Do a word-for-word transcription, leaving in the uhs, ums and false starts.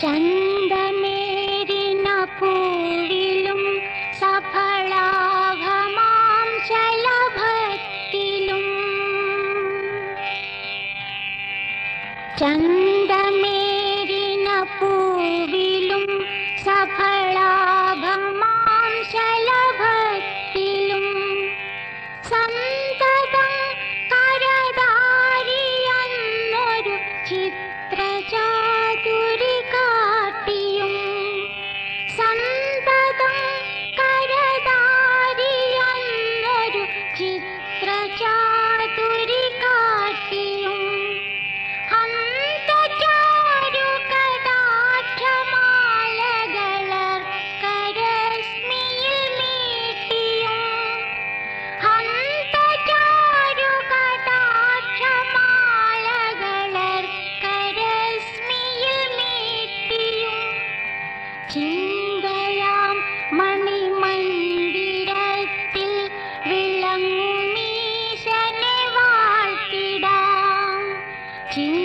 ചന്ദമേരിന പൂവിലും സഫളാഭമാം ശലഭത്തിലും ചന്ദമേരിന പൂവിലും സഫളാഭമാം ശലഭത്തിലും സന്തതം കരതാരിയെന്നൊരു ചിത്രചാതുരി കാട്ടിയും സന്തതം കരതാരിയെന്നൊരു ചിത്രചാതുരി കാട്ടിയും ഹന്തചാരു കടാക്ഷമാലകളർക്കരശ്മിയിൽ മീട്ടിയും ഹന്തചാരു കടാക്ഷമാലകളർക്കരശ്മിയിൽ മീട്ടിയും ചിന്തയാം മണിമന്ദിരത്തിൽ വിളങ്ങുമീശനെ വാഴ്ത്തിടാം.